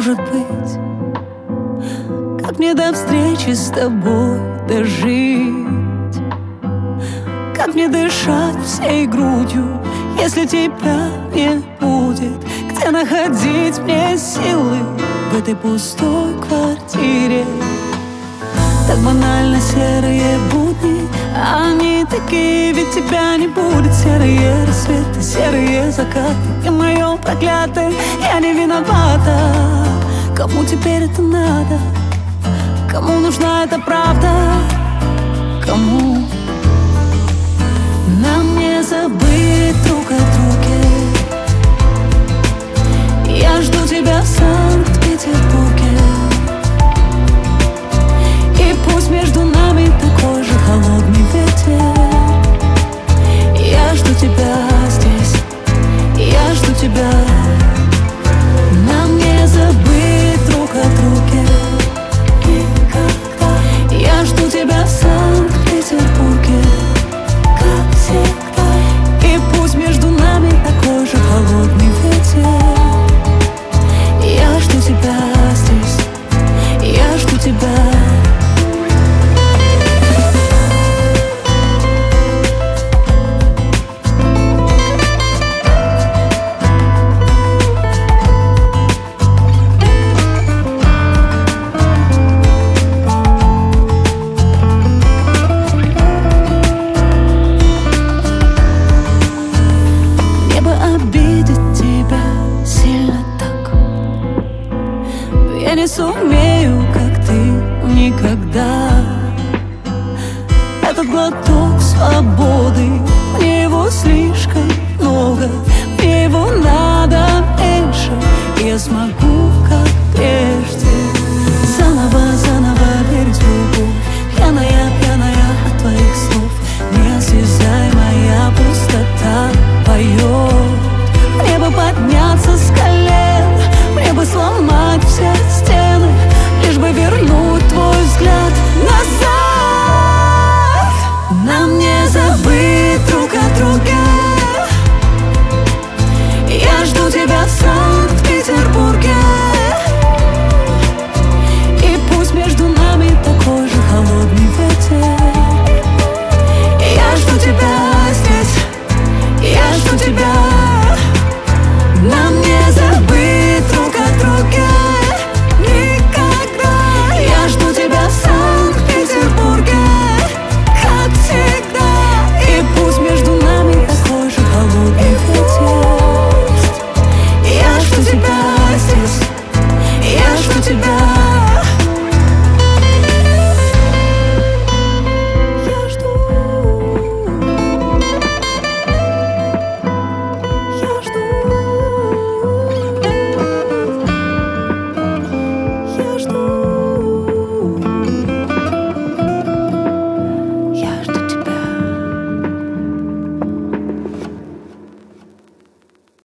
может быть? Как мне до встречи с тобой дожить? Как мне дышать всей грудью, если тебя не будет? Где находить мне силы в этой пустой квартире? Так банально серые будни, они такие, ведь тебя не будет. Серые рассветы, серые закаты, и мое проклятое, я не виновата. Кому теперь это надо? Кому нужна эта правда? Кому? Нам не забыть друг о друге. Я жду тебя в Санкт-Петербурге. И пусть между нами такой же холодный ветер. Я жду тебя здесь, я жду тебя. Нам не забыть друг о друге никогда. Я жду тебя в Санкт-Петербурге, как всегда. И пусть между нами такой же холодный ветер. Я жду тебя здесь, я жду тебя. Я не сумею, как ты, никогда. Этот глоток свободы, мне его слишком много, мне его надо меньше. Я смогу